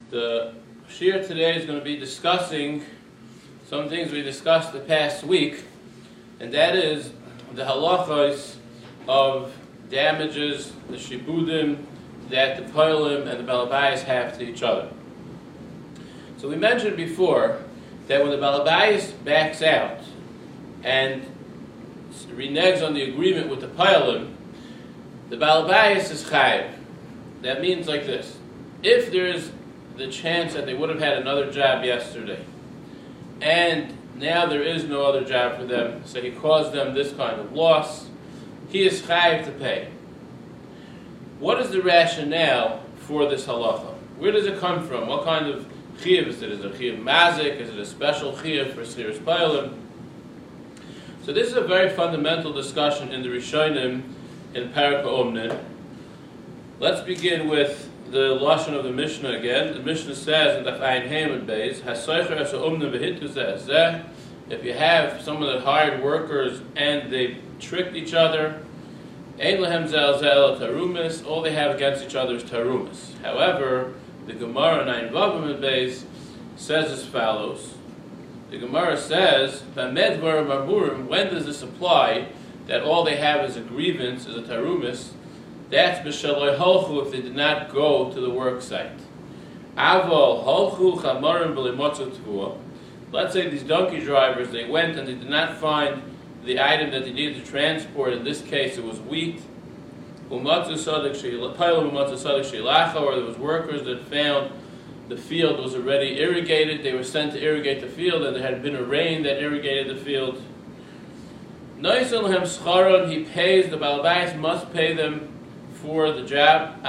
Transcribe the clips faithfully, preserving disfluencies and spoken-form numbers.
The shir today is going to be discussing some things we discussed the past week, and that is the halachos of damages, the shibudim that the poilim and the balabayas have to each other. So we mentioned before that when the balabayas backs out and reneges on the agreement with the poilim, the balabayas is chayiv. That means like this: if there is the chance that they would have had another job yesterday, and now there is no other job for them, so he caused them this kind of loss, he is chayiv to pay. What is the rationale for this halacha? Where does it come from? What kind of chiyuv is it? Is it a chiyuv mazik? Is it a special chiyuv for schiras poilim? So this is a very fundamental discussion in the Rishonim in Parak Ha'omnin. Let's begin with the lashon of the Mishnah again. The Mishnah says in the Ayin Haman Beis, "Hasoicher es ha'omnin v'hitu zeh zeh." If you have someone that hired workers and they tricked each other, ein lehem zeh zeh tarumis. All they have against each other is tarumis. However, the Gemara in Ayin Vavam Beis says as follows. The Gemara says, "B'med dvarim marburim." When does this apply? That all they have is a grievance, is a tarumis. That's b'shaloi holchu if they did not go to the work site. Avol holchu chamarim b'limotzu tvua. Let's say these donkey drivers, they went and they did not find the item that they needed to transport. In this case, it was wheat. Umatzu sadik sheilacha, umatzu sadik sheilacha, or there was workers that found the field was already irrigated. They were sent to irrigate the field, and there had been a rain that irrigated the field. Noisul hem scharon, he pays, the balabayas must pay them for the job.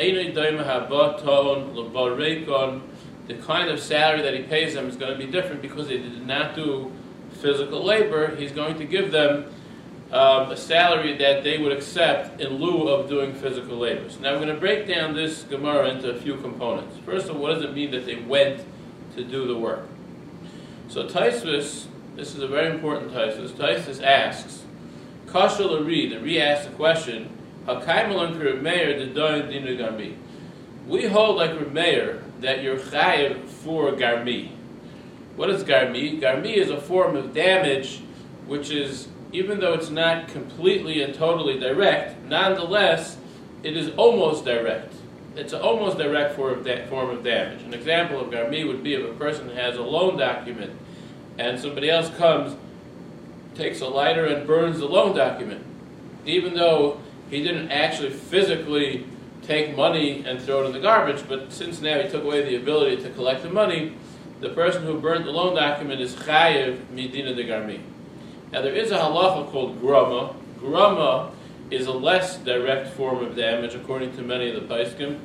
The kind of salary that he pays them is going to be different because they did not do physical labor. He's going to give them um, a salary that they would accept in lieu of doing physical labor. So now we're going to break down this Gemara into a few components. First of all, what does it mean that they went to do the work? So Taisvis, this is a very important Taisvis. Taisvis asks, Kasha L'Ri, the Ri asks the question, we hold like Reb Meir that you're chayiv for garmi. What is garmi? Garmi is a form of damage which is, even though it's not completely and totally direct, nonetheless, it is almost direct. It's an almost direct form of, da- form of damage. An example of garmi would be if a person has a loan document and somebody else comes, takes a lighter and burns the loan document. Even though he didn't actually physically take money and throw it in the garbage, but since now he took away the ability to collect the money, the person who burned the loan document is chayiv midina de garmi. Now there is a halacha called grama. Grama is a less direct form of damage according to many of the poskim.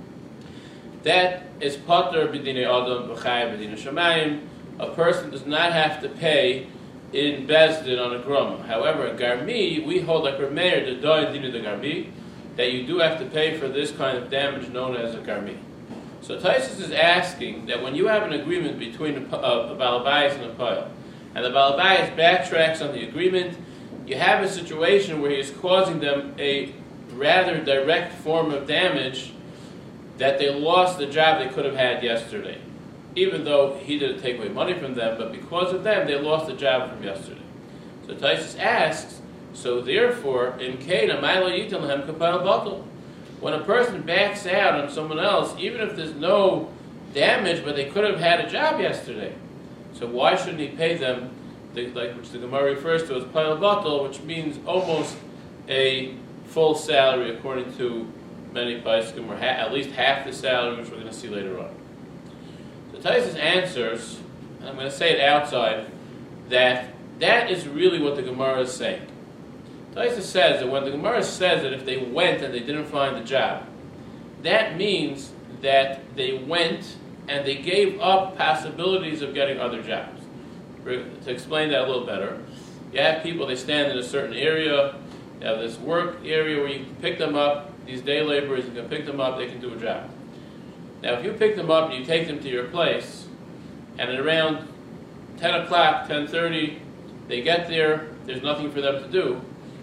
That is pater b'dinei adam v'chayiv b'dinei shamayim. A person does not have to pay in Bezdin on a grama. However, a garmi, we hold like Reb Meir, the doin dinu the garmi, that you do have to pay for this kind of damage known as a garmi. So Taisus is asking that when you have an agreement between a, a, a balabayas and a poil, and the balabayas backtracks on the agreement, you have a situation where he is causing them a rather direct form of damage that they lost the job they could have had yesterday. Even though he didn't take away money from them, but because of them, they lost the job from yesterday. So Taisus asks, so therefore, in Kena, when a person backs out on someone else, even if there's no damage, but they could have had a job yesterday, so why shouldn't he pay them, the, like which the Gemara refers to as payal batal, which means almost a full salary according to many poskim, or ha- at least half the salary, which we're going to see later on. Taisus answers, and I'm going to say it outside, that that is really what the Gemara is saying. Taisus says that when the Gemara says that if they went and they didn't find the job, that means that they went and they gave up possibilities of getting other jobs. To explain that a little better, you have people, they stand in a certain area, you have this work area where you can pick them up, these day laborers, you can pick them up, they can do a job. Now, if you pick them up and you take them to your place, and at around ten o'clock, ten thirty, they get there, there's nothing for them to do,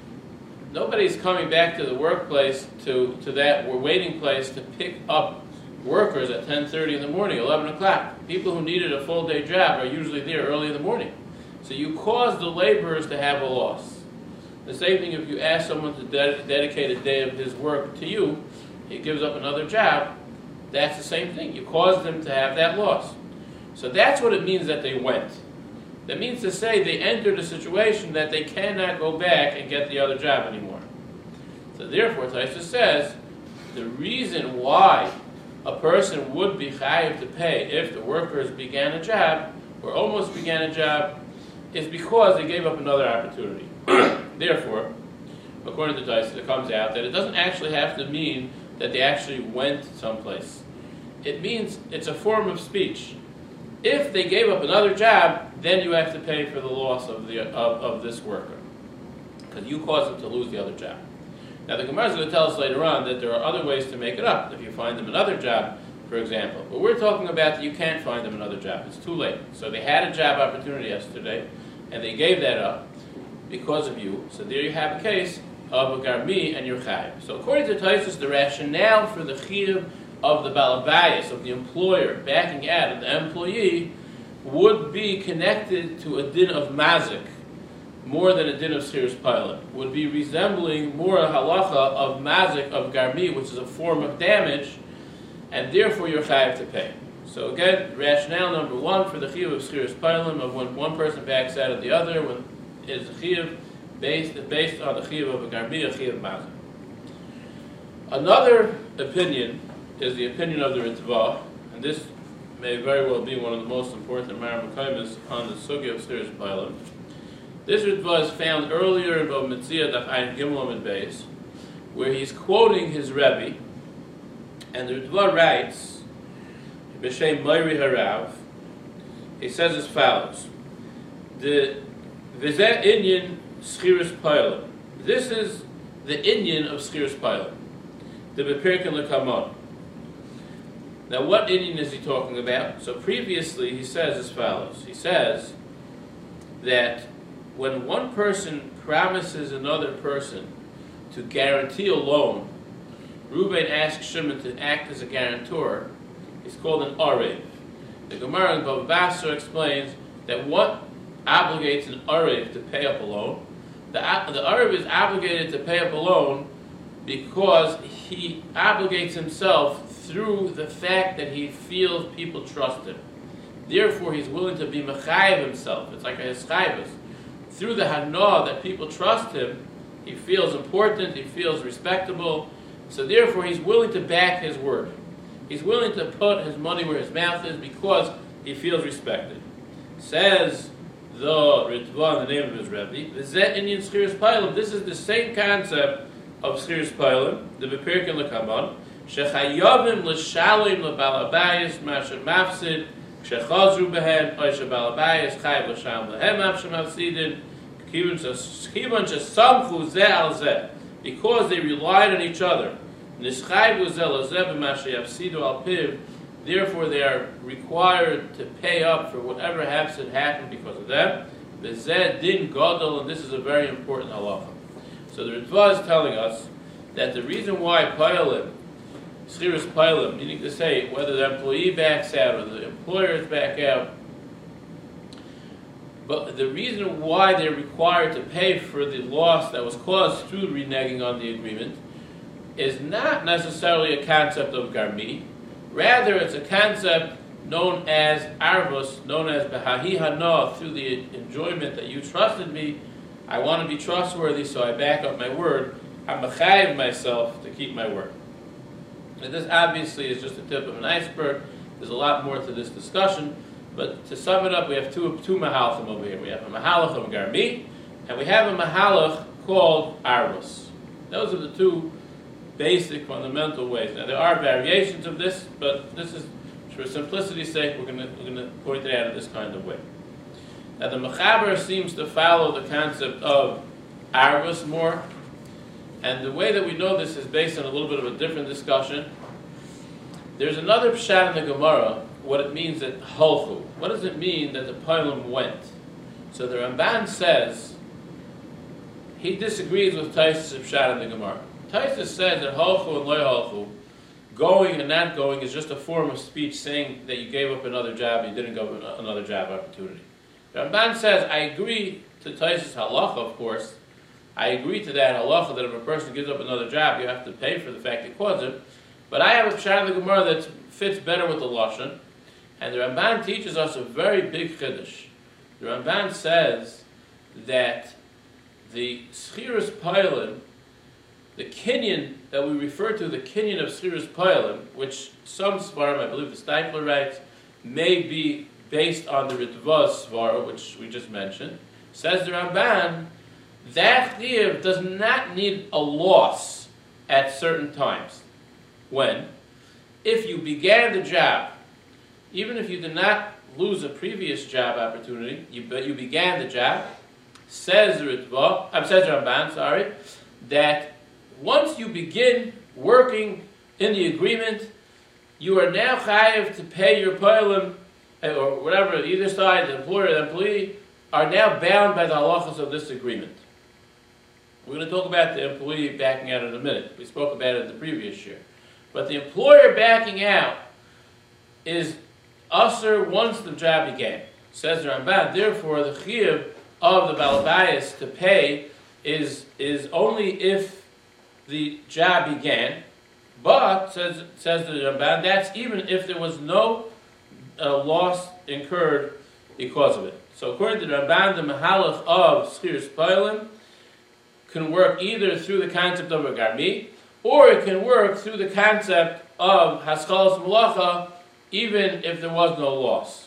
nobody's coming back to the workplace, to, to that waiting place, to pick up workers at ten thirty in the morning, eleven o'clock. People who needed a full day job are usually there early in the morning. So you cause the laborers to have a loss. The same thing if you ask someone to ded- dedicate a day of his work to you, he gives up another job, that's the same thing. You cause them to have that loss. So that's what it means that they went. That means to say they entered a situation that they cannot go back and get the other job anymore. So therefore, Taisa says, the reason why a person would be chayiv to pay if the workers began a job, or almost began a job, is because they gave up another opportunity. Therefore, according to Taisa, it comes out that it doesn't actually have to mean that they actually went someplace. It means it's a form of speech. If they gave up another job, then you have to pay for the loss of the of, of this worker, because you caused them to lose the other job. Now the Gemara is going to tell us later on that there are other ways to make it up. If you find them another job, for example, but we're talking about that you can't find them another job. It's too late. So they had a job opportunity yesterday, and they gave that up because of you. So there you have a case of a garmi and your chayiv. So according to Taisus, the rationale for the chiyuv of the balabayas, of the employer backing out of the employee, would be connected to a din of mazik more than a din of schiras paylim. Would be resembling more a halacha of mazik, of garmi, which is a form of damage, and therefore you're chayiv to pay. So again, rationale number one for the chiyuv of schiras paylim, of when one person backs out of the other, when is a chiyuv based, based on the chiyuv of a garmi, a chiyuv mazik. Another opinion is the opinion of the Ritva, and this may very well be one of the most important Maramakamis on the sugya of schiras paylim. This Ritva is found earlier in Bava Metzia Daf Ayin Gimel and Beis, where he's quoting his Rebbe, and the Ritva writes, B'Shem Moiri Harav, he says as follows: the V'zeh Inyan Schiras Paylim. This is the Inyan of Schiras Paylim, the B'Pirkin L'Kamon. Now, what Inyan is he talking about? So previously, he says as follows. He says that when one person promises another person to guarantee a loan, Reuben asks Shimon to act as a guarantor. He's called an arev. The Gemara in Bava Basra explains that what obligates an arev to pay up a loan? The, the arev is obligated to pay up a loan because he obligates himself through the fact that he feels people trust him. Therefore, he's willing to be mechayev himself. It's like a hischayvus. Through the hana that people trust him, he feels important, he feels respectable. So therefore, he's willing to back his word. He's willing to put his money where his mouth is because he feels respected. Says the Ritva in the name of his Rebbe, V'zeh Inyan Schiras Paylim. This is the same concept of Schiras Paylim, the B'Pirkin L'Kamon, Shechayavim L'Shalim L'Balabayis Masher Mafsid, Shechazru Behen, Oisha Balabayis, Chayav L'Sham Lehem Mafshem Mafsidin, Kivan Shesamchu Zeh Al Zeh, because they relied on each other. Nishchayvu Zeh L'Zeh B'Masher Yafsidu Al Piv, therefore they are required to pay up for whatever happens to happen because of them. The Zeh Din Gadol, and this is a very important halacha. So the Ritva is telling us that the reason why Paylim, Schiras Paylim, meaning to say whether the employee backs out or the employers back out, but the reason why they're required to pay for the loss that was caused through reneging on the agreement is not necessarily a concept of garmi. Rather, it's a concept known as arvus, known as behahi hana, through the enjoyment that you trusted me. I want to be trustworthy, so I back up my word. I'm mechayev myself to keep my word. And this obviously is just the tip of an iceberg. There's a lot more to this discussion, but to sum it up, we have two two mahalachim over here. We have a mahalach of garmi, and we have a mahalach called arvus. Those are the two basic, fundamental ways. Now, there are variations of this, but this is, for simplicity's sake, we're going to we're going to point it out in this kind of way. Now, the Mechaber seems to follow the concept of arvus more, and the way that we know this is based on a little bit of a different discussion. There's another pshat in the Gemara, what it means that halchu. What does it mean that the Paylim went? So the Ramban says, he disagrees with Taisus' pshat in the Gemara. Taisus says that halchu and loy halchu going and not going is just a form of speech saying that you gave up another job, you didn't go for another job opportunity. The Ramban says, I agree to Taisus halacha, of course. I agree to that halacha that if a person gives up another job, you have to pay for the fact he caused it. But I have a pshat in the Gemara that fits better with the Lashon. And the Ramban teaches us a very big chiddush. The Ramban says that the Schiras Pailim, the Kinyan that we refer to, the Kinyan of Schiras Pailim, which some Svarim, I believe the Steipler writes, may be based on the Ritva Svara, which we just mentioned, says the Ramban, that chiyuv does not need a loss at certain times. When? If you began the job, even if you did not lose a previous job opportunity, you, but you began the job, says the Ritva, uh, says the Ramban, sorry, that once you begin working in the agreement, you are now chayiv to pay your poilim, or whatever, either side, the employer or the employee, are now bound by the halachas of this agreement. We're going to talk about the employee backing out in a minute. We spoke about it the previous year. But the employer backing out is usher once the job began. Says the Ramban, therefore the chiyuv of the balabayas to pay is, is only if the job began. But, says, says the Ramban, that's even if there was no uh, loss incurred because of it. So according to the Ramban, the mahalach of Schiras Pailim can work either through the concept of a garmi, or it can work through the concept of haschalas malacha, even if there was no loss.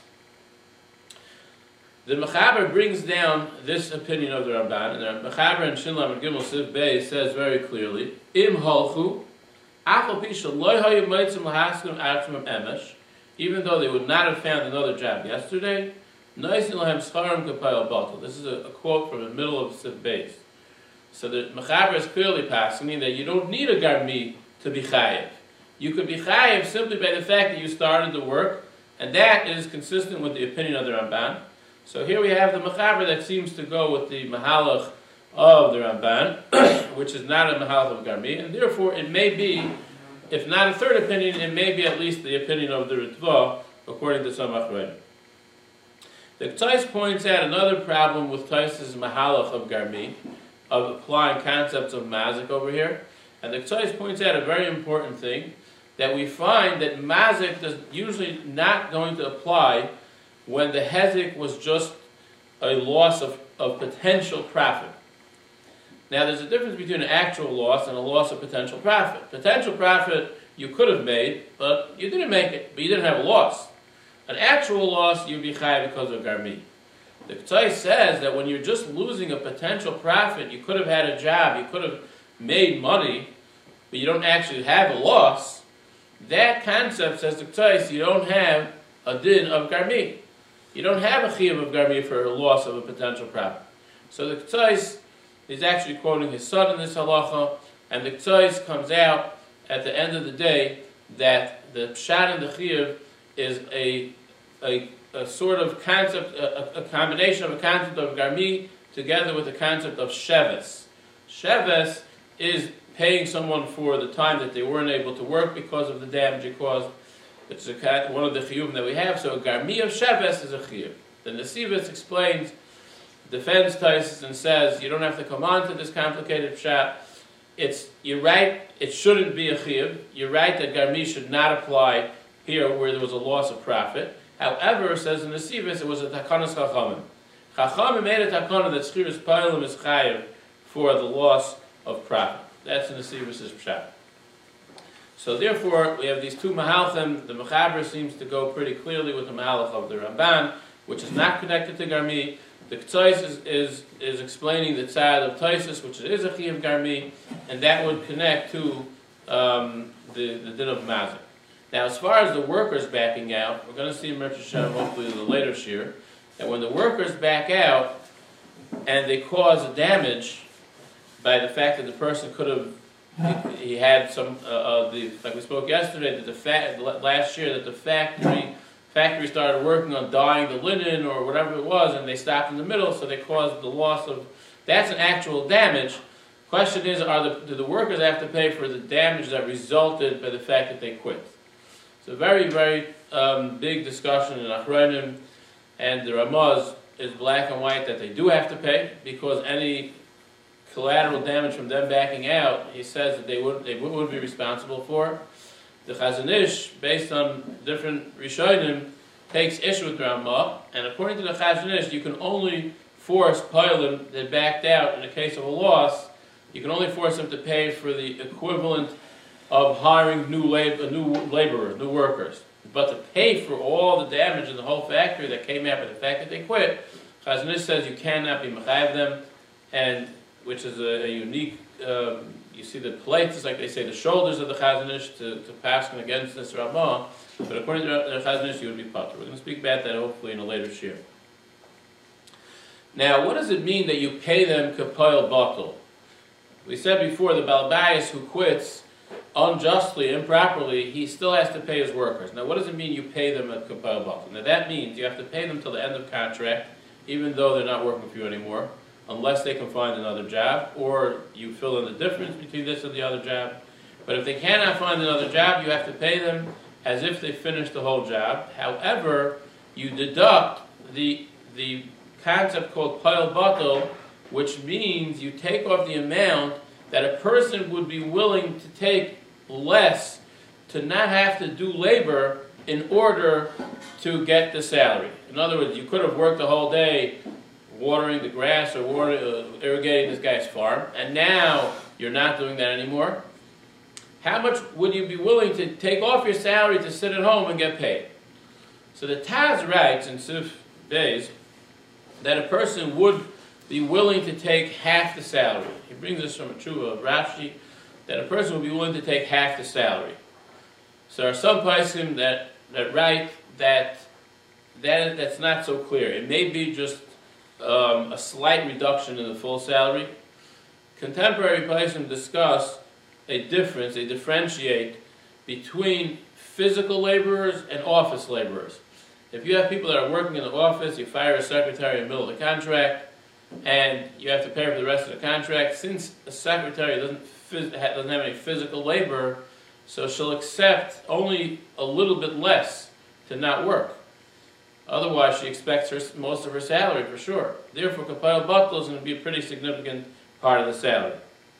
The Mechaber brings down this opinion of the Ramban, and the Mechaber in Shin Lamed Gimel Siv Bey says very clearly, Im halchu, achal pisha loy hayu meitzim lahaskim atzmim emesh, even though they would not have found another job yesterday, noisin lahem scharim kapayel batal. This is a, a quote from the middle of Siv Bey. So the Mechaber is clearly passing, meaning that you don't need a garmi to be chayiv. You could be chayiv simply by the fact that you started the work, and that is consistent with the opinion of the Ramban. So here we have the Mechaber that seems to go with the mahalach of the Ramban, which is not a mahalach of garmi, and therefore it may be, if not a third opinion, it may be at least the opinion of the Ritva, according to some Achronim. The Tzais points out another problem with Tzais' mahalach of garmi, of applying concepts of mazik over here. And the Tzais points out a very important thing, that we find that mazik is usually not going to apply when the hezek was just a loss of, of potential profit. Now there's a difference between an actual loss and a loss of potential profit. Potential profit you could have made, but you didn't make it, but you didn't have a loss. An actual loss you'd be chayav because of garmi. The Tzai says that when you're just losing a potential profit, you could have had a job, you could have made money, but you don't actually have a loss. That concept, says the Tzai, you don't have a din of garmi. You don't have a chiyuv of garmi for a loss of a potential profit. So the Tzai is actually quoting his son in this halacha, and the Tzai comes out at the end of the day that the pshat and the chiyuv is a, a a sort of concept, a, a combination of a concept of garmi together with a concept of sheves. Sheves is paying someone for the time that they weren't able to work because of the damage it caused. It's a, one of the chiyuvim that we have. So a garmi of sheves is a chiyuv. The Nesivos explains, defends Taisus and says, you don't have to come on to this complicated pshat. It's, you're right, it shouldn't be a chiyuv. You're right that garmi should not apply here where there was a loss of profit. However, says in the Nesivos, it was a takanas chachamim. Chachamim made a takana that Schiras Pailim is chayiv for the loss of profit. That's in the Nesivos' pshat. So therefore, we have these two mahalchim. The Mechaber seems to go pretty clearly with the mahalach of the Ramban, which is not connected to garmi. The Tzais is, is, is explaining the tzad of Taisus, which is a chiyuv garmi, and that would connect to um, the, the din of mazik. Now, as far as the workers backing out, we're going to see in Mirz Hashem, hopefully in the later shir, that when the workers back out and they cause a damage by the fact that the person could have, he, he had some, uh, uh, the, like we spoke yesterday, that the fa- last year, that the factory factory started working on dyeing the linen or whatever it was, and they stopped in the middle, so they caused the loss of, that's an actual damage Question is, are the, do the workers have to pay for the damage that resulted by the fact that they quit? It's a very, very um, big discussion in Achronim, and the Ramaz is black and white that they do have to pay, because any collateral damage from them backing out, he says that they would they would be responsible for. The Chazon Ish, based on different Rishonim, takes issue with Ramah, and according to the Chazon Ish, you can only force Poilim that backed out in the case of a loss. You can only force them to pay for the equivalent of hiring new labor, new laborers, new workers. But to pay for all the damage in the whole factory that came out by the fact that they quit, Chazon Ish says you cannot be mechayev them, and which is a, a unique. Um, you see the plates, like they say, the shoulders of the Chazon Ish to, to pass against this Ramah. But according to the Chazon Ish, you would be patur. We're going to speak about that hopefully in a later shir. Now, what does it mean that you pay them kapoil batel? We said before, the Balbayas who quits unjustly, improperly, he still has to pay his workers. Now, what does it mean you pay them at kapoil batel? Now, that means you have to pay them till the end of contract, even though they're not working for you anymore, unless they can find another job, or you fill in the difference between this and the other job. But if they cannot find another job, you have to pay them as if they finished the whole job. However, you deduct the the concept called payil batel, which means you take off the amount that a person would be willing to take less to not have to do labor in order to get the salary. In other words, you could have worked the whole day watering the grass or water, uh, irrigating this guy's farm, and now you're not doing that anymore. How much would you be willing to take off your salary to sit at home and get paid? So the Taz writes in Sif Beis that a person would be willing to take half the salary. He brings this from a tshuva of Rashi, that a person would be willing to take half the salary. So there are some poskim that, that write that, that that's not so clear. It may be just um, a slight reduction in the full salary. Contemporary poskim discuss a difference, they differentiate between physical laborers and office laborers. If you have people that are working in the office, you fire a secretary in the middle of the contract, and you have to pay for the rest of the contract. Since a secretary doesn't phys- doesn't have any physical labor, so she'll accept only a little bit less to not work. Otherwise, she expects her, most of her salary for sure. Therefore, kapoil batel is going to be a pretty significant part of the salary.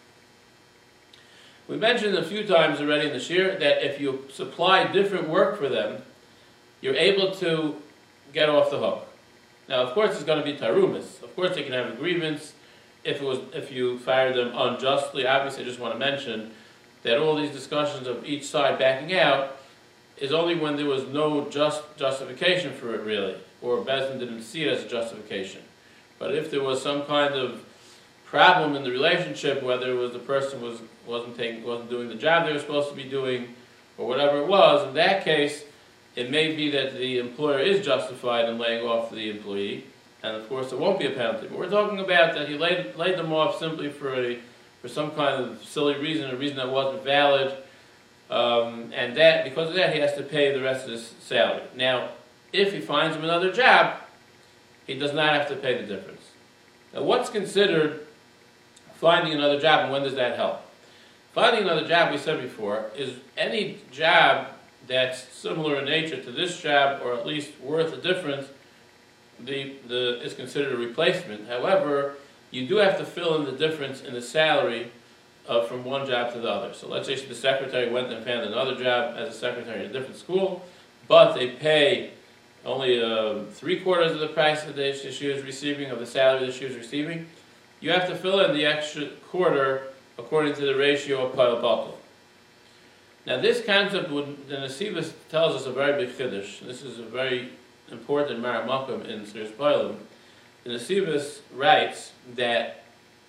We mentioned a few times already in the shir that if you supply different work for them, you're able to get off the hook. Now, of course, it's going to be tarumas. Of course, they can have a grievance if it was if you fire them unjustly. Obviously, I just want to mention that all these discussions of each side backing out is only when there was no just justification for it, really, or Bezdin didn't see it as a justification. But if there was some kind of problem in the relationship, whether it was the person was wasn't taking wasn't doing the job they were supposed to be doing, or whatever it was, in that case, it may be that the employer is justified in laying off the employee, and of course there won't be a penalty. But we're talking about that he laid, laid them off simply for a for some kind of silly reason, a reason that wasn't valid, um, and that because of that he has to pay the rest of his salary. Now, if he finds him another job, he does not have to pay the difference. Now, what's considered finding another job, and when does that help? Finding another job, we said before, is any job that's similar in nature to this job, or at least worth a difference, the, the, is considered a replacement. However, you do have to fill in the difference in the salary uh, from one job to the other. So let's say the secretary went and found another job as a secretary in a different school, but they pay only uh, three quarters of the price that she was receiving, of the salary that she was receiving. You have to fill in the extra quarter according to the ratio of payil batel. Now, this concept, would, the Nesivos tells us a very big chiddush. This is a very important Mar Makom in Seres Poilim. The Nesivos writes that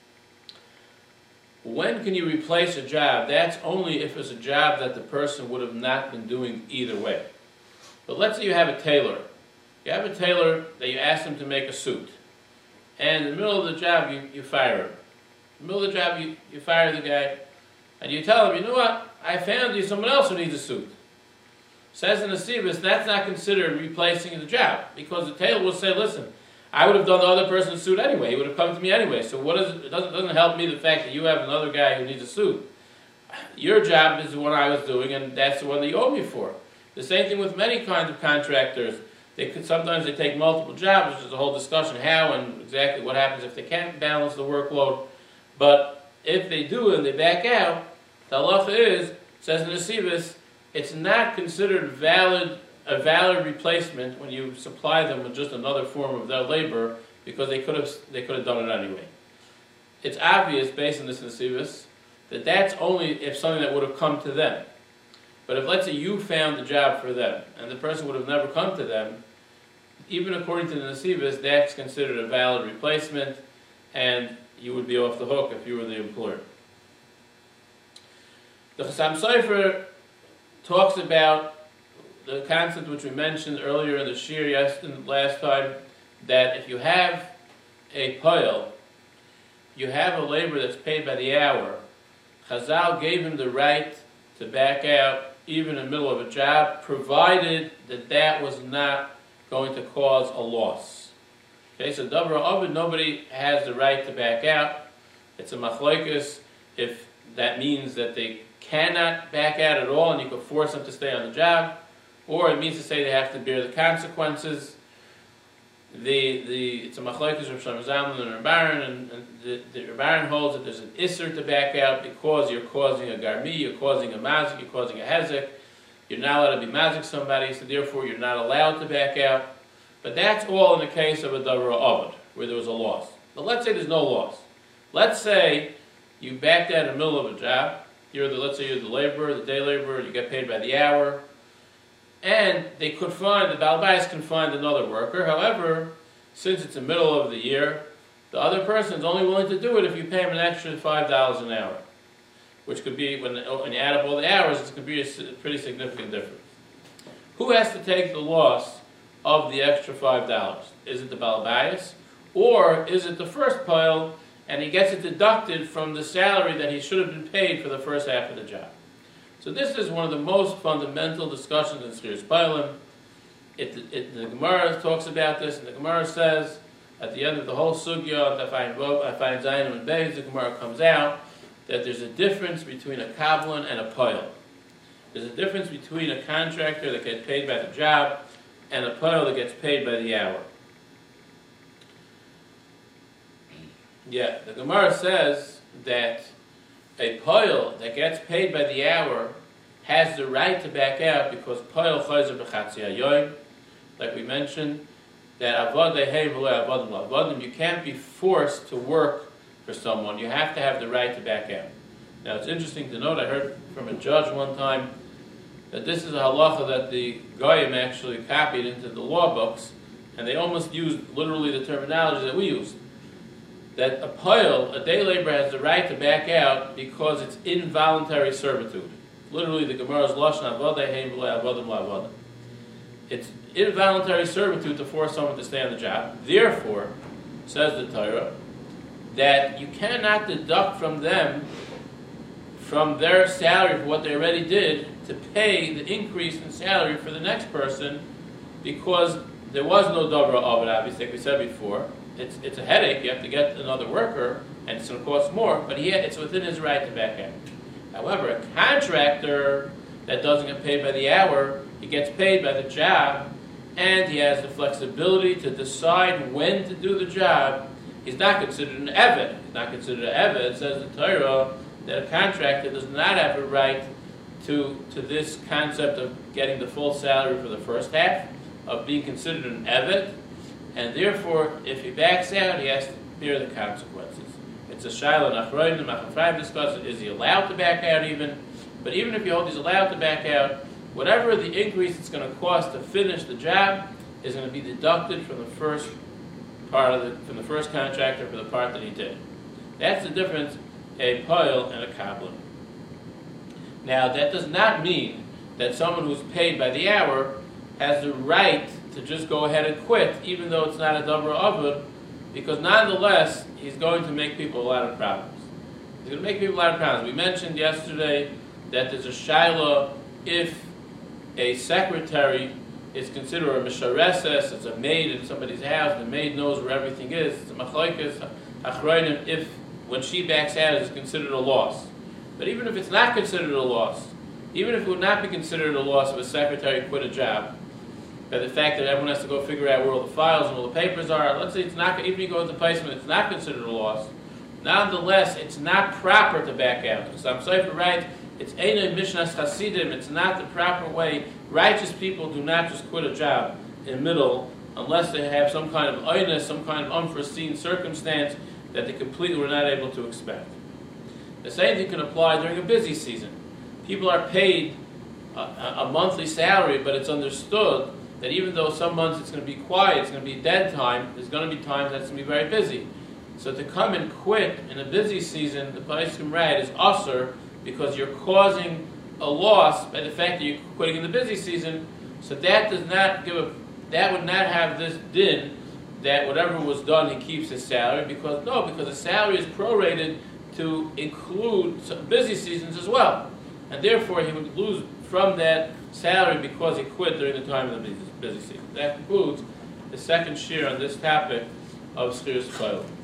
when can you replace a job? That's only if it's a job that the person would have not been doing either way. But let's say you have a tailor. You have a tailor that you ask him to make a suit. And in the middle of the job, you, you fire him. In the middle of the job, you, you fire the guy, and you tell him, you know what? I found you someone else who needs a suit. Says in the Nesivos, that's not considered replacing the job, because the tailor will say, listen, I would have done the other person's suit anyway. He would have come to me anyway. So what is it? It doesn't, doesn't help me the fact that you have another guy who needs a suit. Your job is the one I was doing, and that's the one that you owe me for. The same thing with many kinds of contractors. They could sometimes they take multiple jobs, which is a whole discussion how and exactly what happens if they can't balance the workload. But if they do and they back out, the halacha is, says in the Sivas, it's not considered valid a valid replacement when you supply them with just another form of their labor because they could have they could have done it anyway. It's obvious based on this in the Sivas that that's only if something that would have come to them. But if, let's say, you found the job for them, and the person would have never come to them, even according to the Nesivas, that's considered a valid replacement, and you would be off the hook if you were the employer. The Chassam Sofer talks about the concept which we mentioned earlier in the Shir yesterday, last time, that if you have a poil, you have a labor that's paid by the hour. Chazal gave him the right to back out even in the middle of a job, provided that that was not going to cause a loss. Okay, so Dabra Ovid, nobody has the right to back out. It's a machlokes if that means that they cannot back out at all and you could force them to stay on the job, or it means to say they have to bear the consequences. The the it's a machlokes of Shlomo Zalman and Rabbanan, and, and the, the Rabbanan holds that there's an isser to back out because you're causing a garmi, you're causing a mazik, you're causing a hezek. You're not allowed to be mazik somebody, so therefore you're not allowed to back out. But that's all in the case of a davar ovid, where there was a loss. But let's say there's no loss. Let's say you backed out in the middle of a job. You're the let's say you're the laborer, the day laborer. You get paid by the hour. And they could find, the Baal Bayis can find another worker. However, since it's the middle of the year, the other person is only willing to do it if you pay him an extra five dollars an hour. Which could be, when, when you add up all the hours, it could be a pretty significant difference. Who has to take the loss of the extra five dollars? Is it the Baal Bayis? Or is it the first pile, and he gets it deducted from the salary that he should have been paid for the first half of the job? So this is one of the most fundamental discussions in Schiras Pilim. It, it, the Gemara talks about this, and the Gemara says, at the end of the whole sugya, I find Zayin and Beis, the Gemara comes out, that there's a difference between a kablan and a poil. There's a difference between a contractor that gets paid by the job and a poil that gets paid by the hour. Yeah, the Gemara says that a poil that gets paid by the hour has the right to back out because poil chayzer b'chatzi hayoyim, like we mentioned, that avadei hey v'lo avadim l'avadim, you can't be forced to work for someone. You have to have the right to back out. Now it's interesting to note, I heard from a judge one time that this is a halacha that the Goyim actually copied into the law books, and they almost used literally the terminology that we use. That a poil, a day laborer, has the right to back out because it's involuntary servitude. Literally, the Gemara's lashon avadei hein v'lo avadim la'avadim. It's involuntary servitude to force someone to stay on the job. Therefore, says the Torah, that you cannot deduct from them, from their salary for what they already did, to pay the increase in salary for the next person, because there was no davar ovid, obviously, like we said before. It's it's a headache. You have to get another worker, and it's going to cost more. But he it's within his right to back out. However, a contractor that doesn't get paid by the hour, he gets paid by the job, and he has the flexibility to decide when to do the job. He's not considered an eved. He's not considered an eved. It says in Torah that a contractor does not have a right to to this concept of getting the full salary for the first half, of being considered an eved. And therefore, if he backs out, he has to bear the consequences. It's a shaila nachroim, the Machafraim discusses, is he allowed to back out even? But even if you hold he's allowed to back out, whatever the increase it's going to cost to finish the job is going to be deducted from the first part of the, from the first contractor for the part that he did. That's the difference, a poil and a kablan. Now, that does not mean that someone who's paid by the hour has the right to just go ahead and quit, even though it's not a davar ovid, because nonetheless, he's going to make people a lot of problems. He's going to make people a lot of problems. We mentioned yesterday that there's a shaila if a secretary is considered a mishareses, it's a maid in somebody's house, the maid knows where everything is, it's a machlokes, achronim, if when she backs out it's considered a loss. But even if it's not considered a loss, even if it would not be considered a loss if a secretary quit a job, by the fact that everyone has to go figure out where all the files and all the papers are, let's say it's not, even if you go into placement, it's not considered a loss. Nonetheless, it's not proper to back out. Because I'm sorry for right, it's Einay Mishnas Hasidim, it's not the proper way. Righteous people do not just quit a job in the middle unless they have some kind of oinus, some kind of unforeseen circumstance that they completely were not able to expect. The same thing can apply during a busy season. People are paid a, a monthly salary, but it's understood that even though some months it's going to be quiet, it's going to be dead time, there's going to be times that it's going to be very busy. So to come and quit in a busy season, the Paiskim write, is usher because you're causing a loss by the fact that you're quitting in the busy season. So that does not give a, that would not have this din that whatever was done he keeps his salary, because no, because the salary is prorated to include some busy seasons as well, and therefore he would lose from that salary because he quit during the time of the busy season. That concludes the second shir on this topic of Schiras Chayil.